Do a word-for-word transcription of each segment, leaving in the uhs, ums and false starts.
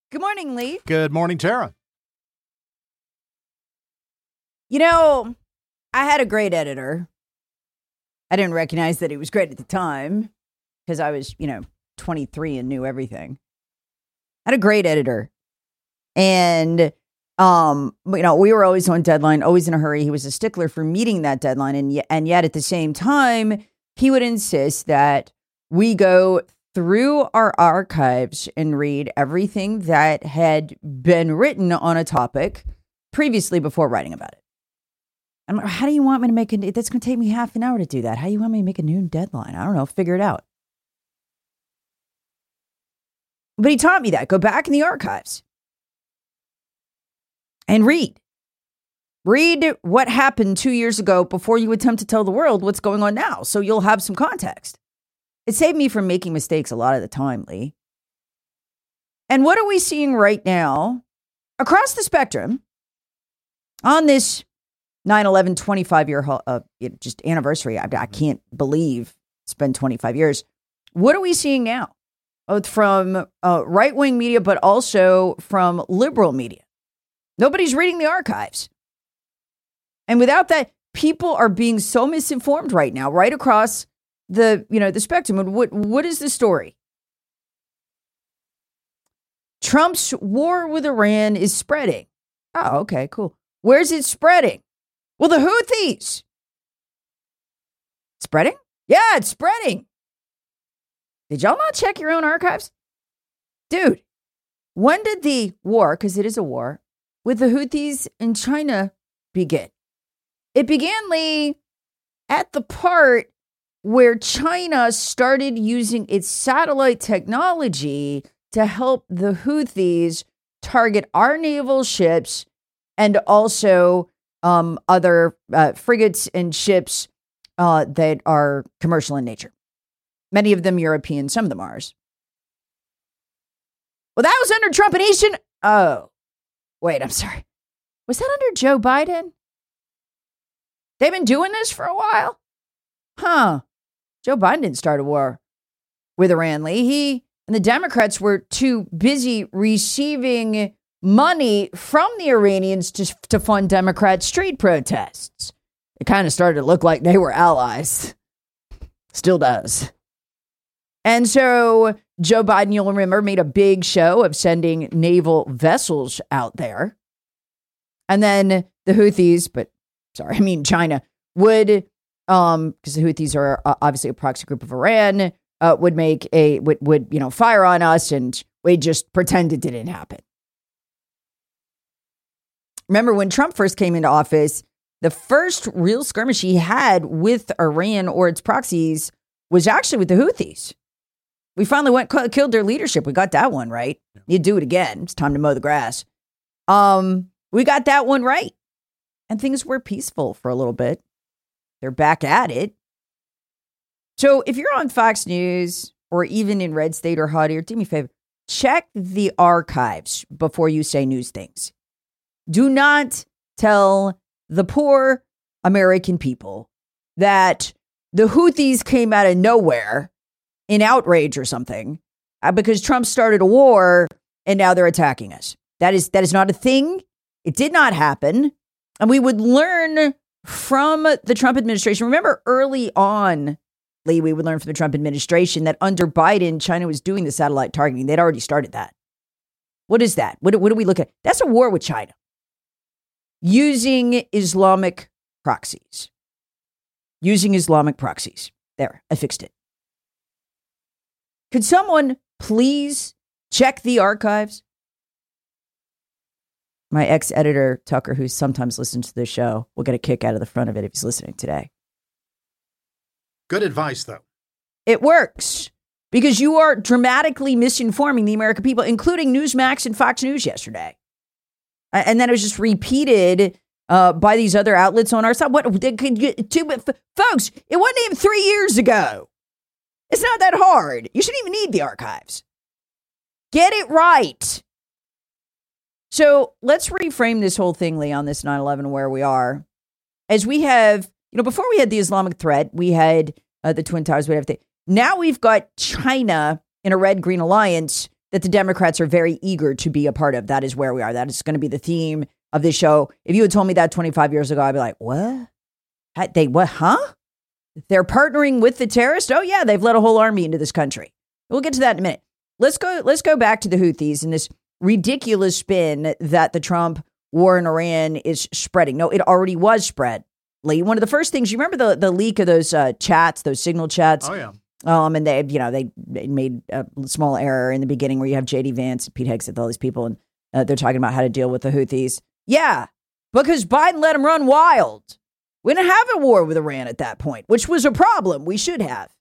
Good morning, Lee. Good morning, Tara. You know, I had a great editor. I didn't recognize that he was great at the time because I was, you know, twenty-three and knew everything. I had a great editor. And, um, you know, we were always on deadline, always in a hurry. He was a stickler for meeting that deadline. And, y- and yet at the same time, he would insist that we go through our archives and read everything that had been written on a topic previously before writing about it. I'm like, how do you want me to make it? That's going to take me half an hour to do that. How do you want me to make a noon deadline? I don't know. Figure it out. But he taught me that. Go back in the archives and read. Read what happened two years ago before you attempt to tell the world what's going on now. So you'll have some context. It saved me from making mistakes a lot of the time, Lee. And what are we seeing right now across the spectrum on this nine eleven twenty-five year uh, just anniversary? I, I can't believe it's been twenty-five years. What are we seeing now? Both from uh, right-wing media, but also from liberal media. Nobody's reading the archives. And without that, people are being so misinformed right now, right across the, you know, the spectrum. What, what is the story? Trump's war with Iran is spreading. Oh, okay, cool. Where's it spreading? Well, the Houthis. Spreading? Yeah, it's spreading. Did y'all not check your own archives? Dude, when did the war, because it is a war, with the Houthis in China begin? It began, Lee, at the part where China started using its satellite technology to help the Houthis target our naval ships and also um, other uh, frigates and ships uh, that are commercial in nature. Many of them European, some of them ours. Well, that was under Trump and Eastern. Oh, wait, I'm sorry. Was that under Joe Biden? They've been doing this for a while? Huh. Joe Biden didn't start a war with Iran, Lee. He and the Democrats were too busy receiving money from the Iranians to, to fund Democrat street protests. It kind of started to look like they were allies. Still does. And so Joe Biden, you'll remember, made a big show of sending naval vessels out there. And then the Houthis, but sorry, I mean China, would, um, because the Houthis are obviously a proxy group of Iran, uh, would make a, would, would, you know, fire on us, and we just pretend it didn't happen. Remember when Trump first came into office, the first real skirmish he had with Iran or its proxies was actually with the Houthis. We finally went, killed their leadership. We got that one right. You do it again. It's time to mow the grass. Um, we got that one right. And things were peaceful for a little bit. They're back at it. So if you're on Fox News or even in Red State or Hot Ear, do me a favor, check the archives before you say news things. Do not tell the poor American people that the Houthis came out of nowhere in outrage or something uh, because Trump started a war and now they're attacking us. That is that is not a thing. It did not happen. And we would learn from the Trump administration. Remember early on, Lee, we would learn from the Trump administration that under Biden, China was doing the satellite targeting. They'd already started that. What is that? What, what do we look at? That's a war with China using Islamic proxies. Using Islamic proxies. There, I fixed it. Could someone please check the archives? My ex-editor, Tucker, who sometimes listens to this show, will get a kick out of the front of it if he's listening today. Good advice, though. It works because you are dramatically misinforming the American people, including Newsmax and Fox News yesterday. And then it was just repeated uh, by these other outlets on our side. What, they could get two, folks, it wasn't even three years ago. It's not that hard. You shouldn't even need the archives. Get it right. So let's reframe this whole thing, Lee, on this nine eleven where we are. As we have, you know, before we had the Islamic threat, we had uh, the Twin Towers, we have the, now we've got China in a red-green alliance that the Democrats are very eager to be a part of. That is where we are. That is going to be the theme of this show. If you had told me that twenty-five years ago, I'd be like, what? They, what, huh? They're partnering with the terrorists? Oh, yeah, they've let a whole army into this country. We'll get to that in a minute. Let's go, let's go back to the Houthis and this ridiculous spin that the Trump war in Iran is spreading. No, it already was spread. Lee, one of the first things, you remember the, the leak of those uh, chats, those signal chats? Oh, yeah. Um, and they, you know, they, they made a small error in the beginning where you have J D Vance, Pete Hegseth, all these people, and uh, they're talking about how to deal with the Houthis. Yeah, because Biden let them run wild. We didn't have a war with Iran at that point, which was a problem. We should have.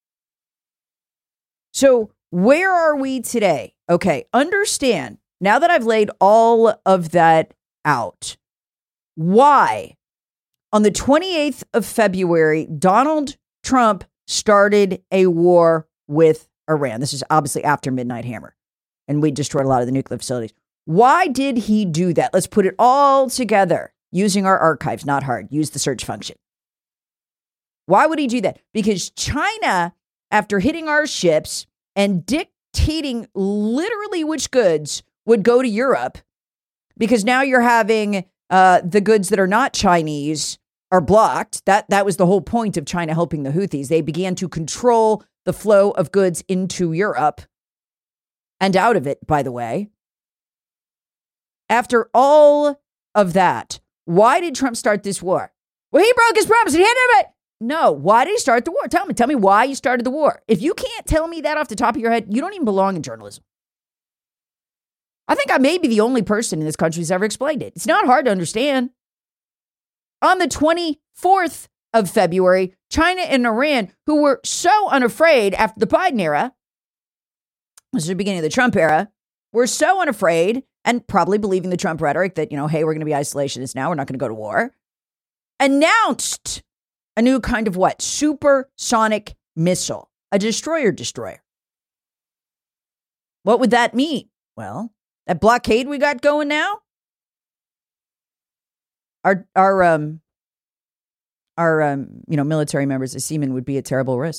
So where are we today? Okay, understand, now that I've laid all of that out, why on the twenty-eighth of February, Donald Trump started a war with Iran. This is obviously after Midnight Hammer, and we destroyed a lot of the nuclear facilities. Why did he do that? Let's put it all together using our archives. Not hard. Use the search function. Why would he do that? Because China, after hitting our ships and dictating literally which goods would go to Europe, because now you're having uh, the goods that are not Chinese are blocked. That that was the whole point of China helping the Houthis. They began to control the flow of goods into Europe and out of it, by the way. After all of that, why did Trump start this war? Well, he broke his promise and he had it. No, why did he start the war? Tell me, tell me why you started the war. If you can't tell me that off the top of your head, you don't even belong in journalism. I think I may be the only person in this country who's ever explained it. It's not hard to understand. On the twenty-fourth of February, China and Iran, who were so unafraid after the Biden era, this is the beginning of the Trump era, were so unafraid and probably believing the Trump rhetoric that, you know, hey, we're going to be isolationists now, we're not going to go to war, announced a new kind of what? Supersonic missile, a destroyer destroyer. What would that mean? Well, that blockade we got going now, Our our um our um you know military members as seamen would be at terrible risk.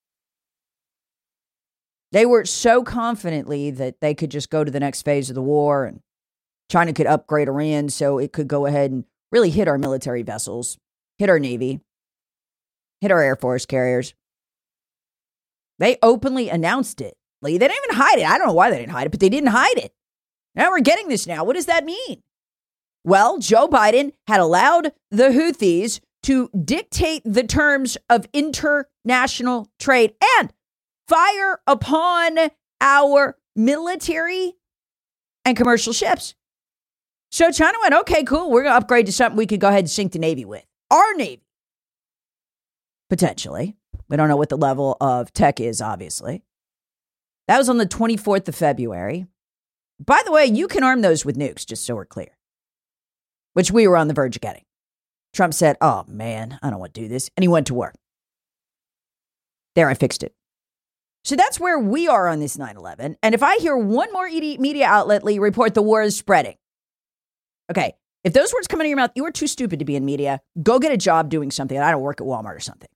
They were so confidently that they could just go to the next phase of the war and China could upgrade Iran so it could go ahead and really hit our military vessels, hit our Navy, hit our Air Force carriers. They openly announced it. Like, they didn't even hide it. I don't know why they didn't hide it, but they didn't hide it. Now we're getting this now. What does that mean? Well, Joe Biden had allowed the Houthis to dictate the terms of international trade and fire upon our military and commercial ships. So China went, okay, cool. We're going to upgrade to something we could go ahead and sink the Navy with. Our Navy. Potentially. We don't know what the level of tech is, obviously. That was on the twenty-fourth of February. By the way, you can arm those with nukes, just so we're clear. Which we were on the verge of getting. Trump said, oh, man, I don't want to do this. And he went to war. There, I fixed it. So that's where we are on this nine eleven. And if I hear one more media outlet, Lee, report the war is spreading. Okay, if those words come out of your mouth, you are too stupid to be in media. Go get a job doing something. I don't work at Walmart or something.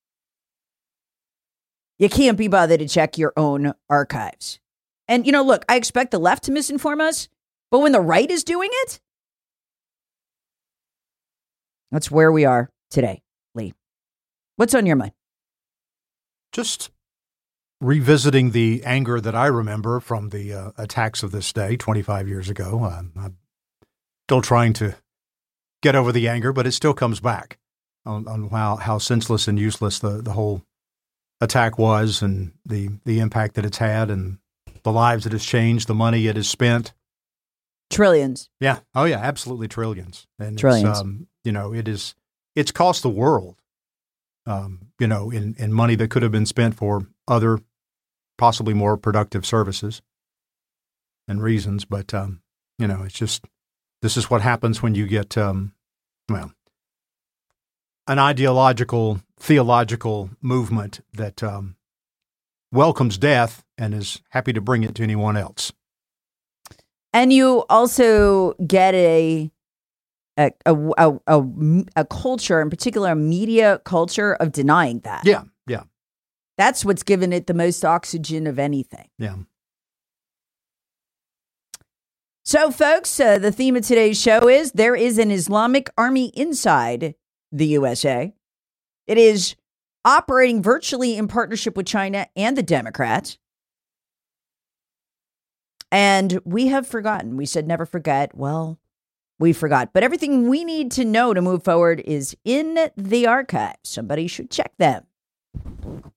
You can't be bothered to check your own archives. And, you know, look, I expect the left to misinform us, but when the right is doing it, that's where we are today, Lee. What's on your mind? Just revisiting the anger that I remember from the uh, attacks of this day twenty-five years ago. Uh, I'm still trying to get over the anger, but it still comes back on, on how, how senseless and useless the, the whole attack was and the, the impact that it's had and the lives it has changed, the money it has spent. Trillions. Yeah. Oh, yeah. Absolutely trillions. And Trillions. It's, um, you know, it is, it's cost the world, um, you know, in, in money that could have been spent for other possibly more productive services and reasons. But, um, you know, it's just, this is what happens when you get, um, well, an ideological, theological movement that um, welcomes death and is happy to bring it to anyone else. And you also get a a a, a, a culture, in particular a media culture, of denying that. Yeah, yeah. That's what's given it the most oxygen of anything. Yeah. So, folks, uh, the theme of today's show is there is an Islamic army inside the U S A. It is operating virtually in partnership with China and the Democrats. And we have forgotten. We said never forget. Well, we forgot. But everything we need to know to move forward is in the archives. Somebody should check them.